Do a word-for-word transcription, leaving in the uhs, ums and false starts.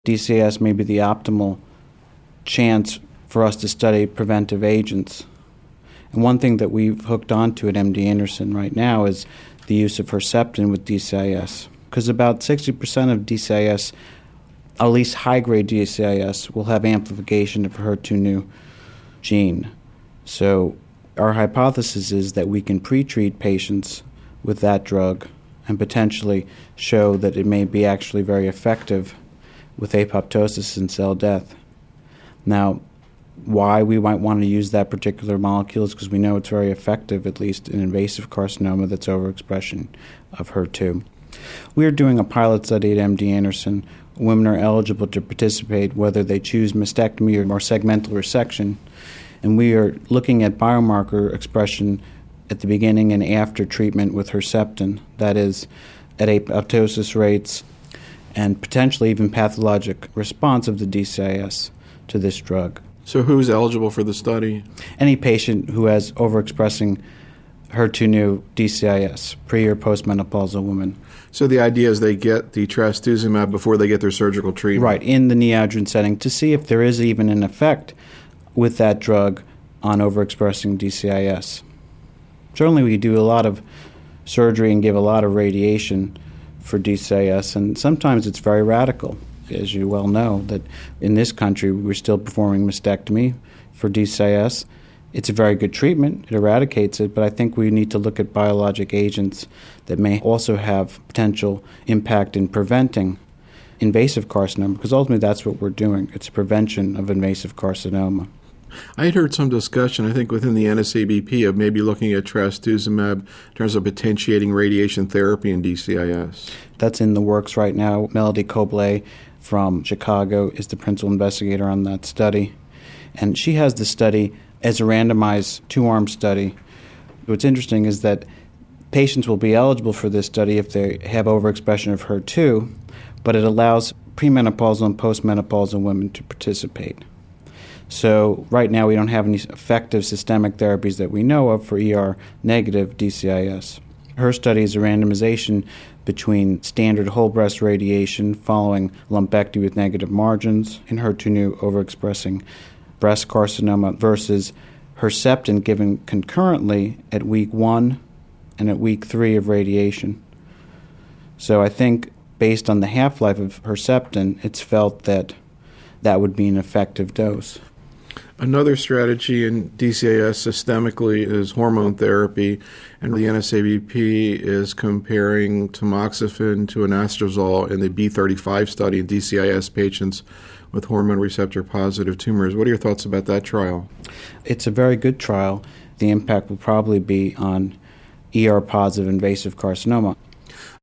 D C I S may be the optimal chance for us to study preventive agents. And one thing that we've hooked onto at M D Anderson right now is the use of Herceptin with D C I S, because about sixty percent of D C I S, at least high-grade D C I S, will have amplification of H E R two neu gene. So our hypothesis is that we can pre-treat patients with that drug and potentially show that it may be actually very effective with apoptosis and cell death. Now, why we might want to use that particular molecule is because we know it's very effective, at least in invasive carcinoma that's overexpression of H E R two. We are doing a pilot study at M D Anderson. Women are eligible to participate whether they choose mastectomy or segmental resection, and we are looking at biomarker expression at the beginning and after treatment with Herceptin, that is, at apoptosis rates and potentially even pathologic response of the D C I S to this drug. So who's eligible for the study? Any patient who has overexpressing H E R two neu D C I S, pre- or postmenopausal woman. So the idea is they get the trastuzumab before they get their surgical treatment? Right, in the neoadjuvant setting, to see if there is even an effect with that drug on overexpressing D C I S. Certainly we do a lot of surgery and give a lot of radiation for D C I S, and sometimes it's very radical. As you well know, that in this country we're still performing mastectomy for D C I S. It's a very good treatment, it eradicates it, but I think we need to look at biologic agents that may also have potential impact in preventing invasive carcinoma, because ultimately that's what we're doing. It's prevention of invasive carcinoma. I had heard some discussion, I think, within the N S A B P of maybe looking at trastuzumab in terms of potentiating radiation therapy in D C I S. That's in the works right now. Melody Cobley from Chicago is the principal investigator on that study. And she has the study as a randomized two-arm study. What's interesting is that patients will be eligible for this study if they have overexpression of H E R two, but it allows premenopausal and postmenopausal women to participate. So right now we don't have any effective systemic therapies that we know of for E R-negative D C I S. Her study is a randomization between standard whole breast radiation following lumpectomy with negative margins in H E R two neu overexpressing breast carcinoma versus Herceptin given concurrently at week one and at week three of radiation. So I think based on the half-life of Herceptin, it's felt that that would be an effective dose. Another strategy in D C I S systemically is hormone therapy, and the N S A B P is comparing tamoxifen to anastrozole in the B thirty-five study in D C I S patients with hormone receptor-positive tumors. What are your thoughts about that trial? It's a very good trial. The impact will probably be on E R-positive invasive carcinoma.